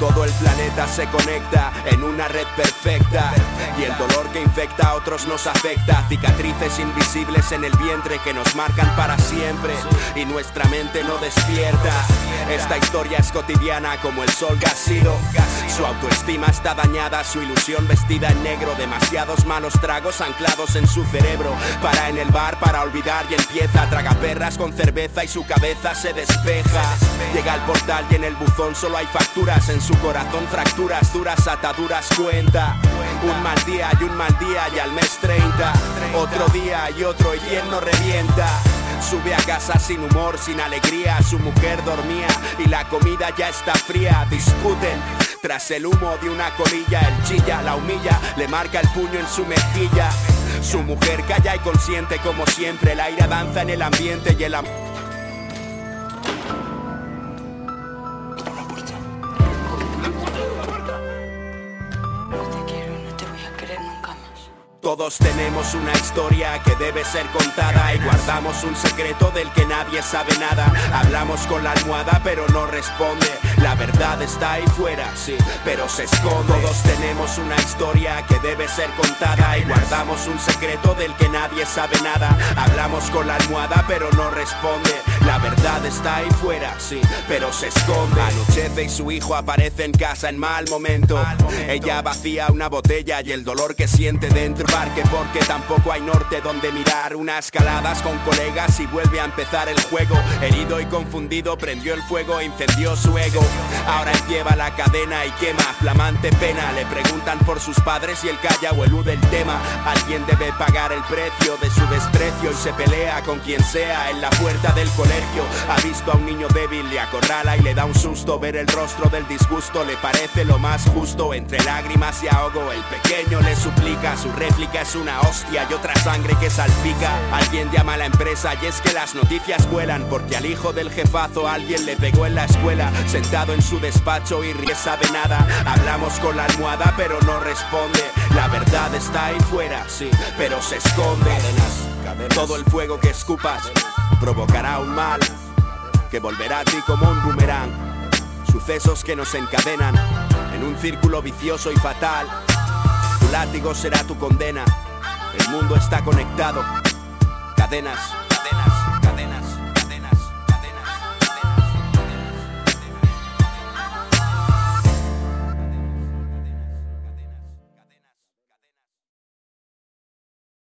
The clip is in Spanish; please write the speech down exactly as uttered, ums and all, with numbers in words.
Todo el planeta se conecta en una red perfecta, y el dolor que infecta a otros nos afecta. Cicatrices invisibles en el vientre que nos marcan para siempre, y nuestra mente no despierta. Esta historia es cotidiana como el sol que ha sido. Su autoestima está dañada, su ilusión vestida en negro. Demasiados malos tragos anclados en su cerebro. Para en el bar para olvidar y empieza. Traga perras con cerveza y su cabeza se despeja. Llega al portal y en el buzón solo hay facturas. En su corazón fracturas, duras ataduras cuenta. Un mal día y un mal día y al mes treinta. Otro día y otro y quién no revienta. Sube a casa sin humor, sin alegría. Su mujer dormía y la comida ya está fría. Discuten tras el humo de una colilla. Él chilla, la humilla, le marca el puño en su mejilla. Su mujer calla y consciente como siempre. La ira danza en el ambiente y el amor. Todos tenemos una historia que debe ser contada, y guardamos un secreto del que nadie sabe nada. Hablamos con la almohada pero no responde. La verdad está ahí fuera, sí, pero se esconde. Todos tenemos una historia que debe ser contada, y guardamos un secreto del que nadie sabe nada. Hablamos con la almohada pero no responde. La verdad está ahí fuera, sí, pero se esconde. Anochece y su hijo aparece en casa en mal momento. Ella vacía una botella y el dolor que siente dentro. Parque porque tampoco hay norte donde mirar. Unas caladas con colegas y vuelve a empezar el juego. Herido y confundido prendió el fuego e incendió su ego. Ahora él lleva la cadena y quema flamante pena. Le preguntan por sus padres y él calla o elude el tema. Alguien debe pagar el precio de su desprecio y se pelea con quien sea en la puerta del colegio. Ha visto a un niño débil, le acorrala y le da un susto. Ver el rostro del disgusto le parece lo más justo. Entre lágrimas y ahogo el pequeño le suplica. Su réplica es una hostia y otra sangre que salpica. Alguien llama a la empresa y es que las noticias vuelan, porque al hijo del jefazo alguien le pegó en la escuela. Sentado en su despacho y ríe, sabe nada. Hablamos con la almohada pero no responde. La verdad está ahí fuera, sí, pero se esconde. Cadenas, cadenas. Todo el fuego que escupas provocará un mal que volverá a ti como un boomerang. Sucesos que nos encadenan en un círculo vicioso y fatal. Tu látigo será tu condena. El mundo está conectado. Cadenas.